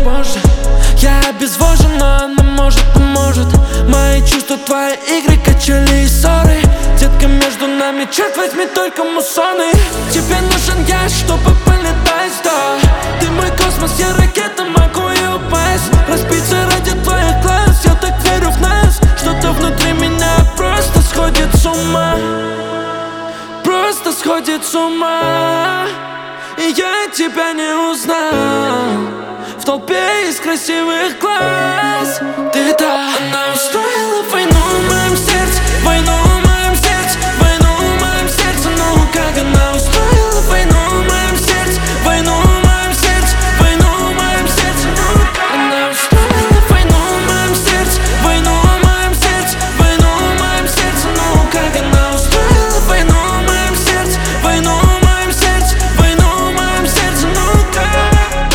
позже. Я обезвожен, но она может. Мои чувства, твои игры, качели и ссоры. Детка, между нами, черт возьми, только муссоны. Тебе нужен я, чтобы полетать, да. Ты мой космос, я ракета, могу и упасть. Разбиться ради твоих глаз, я так верю в нас. Что-то внутри меня просто сходит с ума. Просто сходит с ума. И я тебя не узнал в толпе из красивых глаз. Ты та, она устроила войну в моем сердце, войну в моем сердце, войну в моем сердце. Ну как она устроила войну в моем сердце, войну в моем сердце, войну в моем сердце. Ну как она устроила войну в моем сердце, войну в моем сердце, войну в моем сердце. Ну как она устроила войну в моем сердце, войну в моем сердце, войну в моем сердце. Ну как?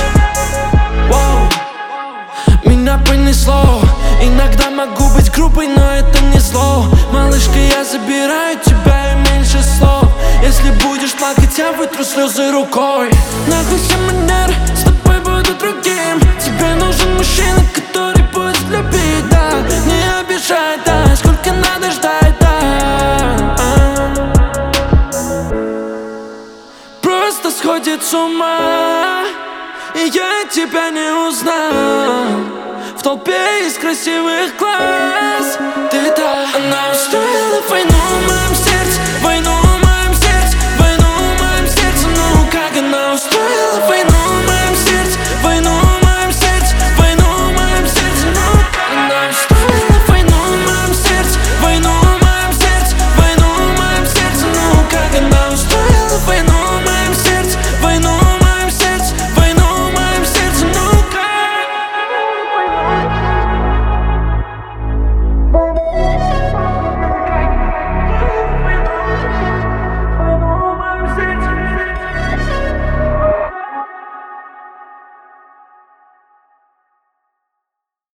Меня понесло. Иногда могу быть грубой, но это не зло. Малышка, я забираю тебя и меньше слов. Если будешь плакать, я вытру слезы рукой. Нахуй все манеры, с тобой буду другим. Тебе нужен мужчина, который будет любить, да. Не обижай, да, сколько надо ждать, да. Просто сходит с ума. И я тебя не узнал в толпе из красивых глаз. Ты та, она устроила войну в моем